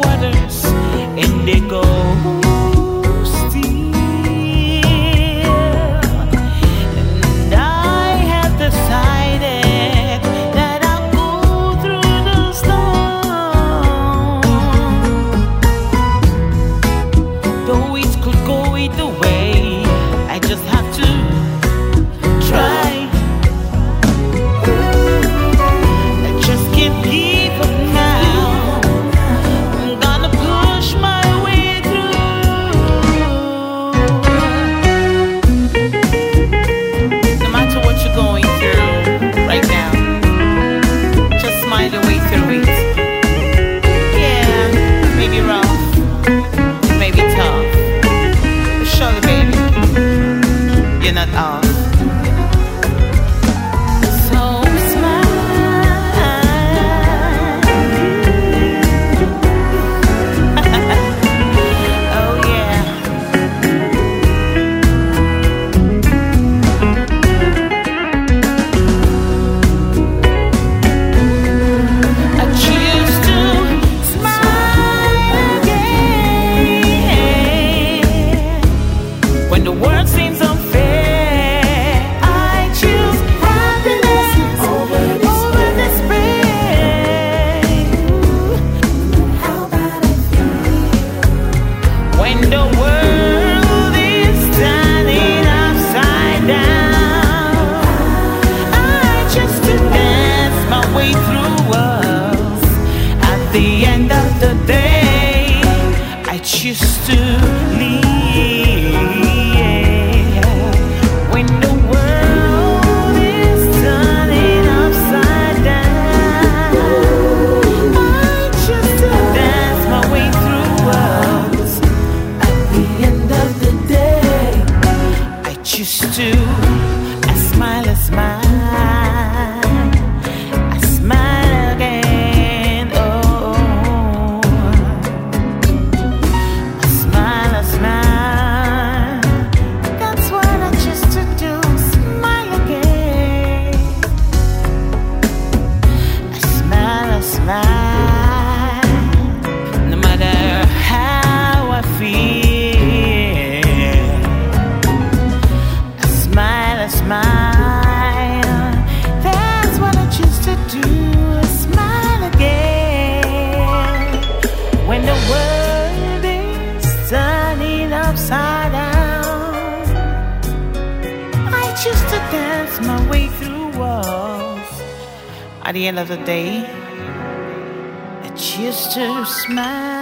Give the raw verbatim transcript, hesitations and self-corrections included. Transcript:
waters, indigo still. And I have decided that I'll go through the storm. Though it could go either way, I just have to try. I just can't give up now. I'm gonna push my way through. No matter what you're going through right now, just smile your way through it. Yeah, it may be rough, it may be tough, but surely, baby, you're not off. When the world seems unfair, I choose happiness over despair. How about I feel? When the world is turning upside down, I choose to dance my way through walls. At the end of the day, I choose to leave. Choose to, I smile, I smile, I smile again. Oh, I smile, I smile. That's what I choose to do. Smile again. I smile, I smile. No matter how I feel. Smile, that's what I choose to do. Smile again. When the world is turning upside down, I choose to dance my way through walls. At the end of the day, I choose to smile.